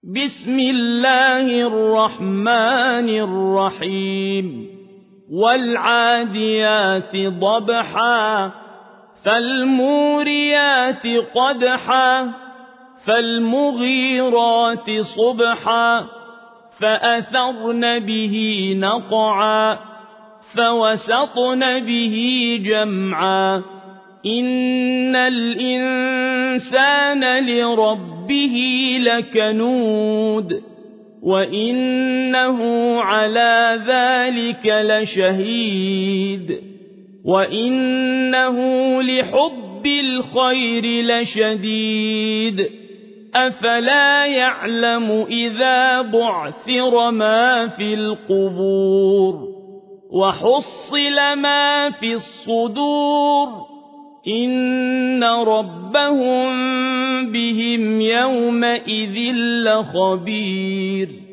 بسم الله الرحمن الرحيم والعاديات ضبحا فالموريات قدحا فالمغيرات صبحا فأثرن به نقعا فوسطن به جمعا إن الإنسان لربه لكنود وإنه على ذلك لشهيد وإنه لحب الخير لشديد أفلا يعلم إذا بعثر ما في القبور وحصل ما في الصدور إن ربهم بهم يومئذ لخبير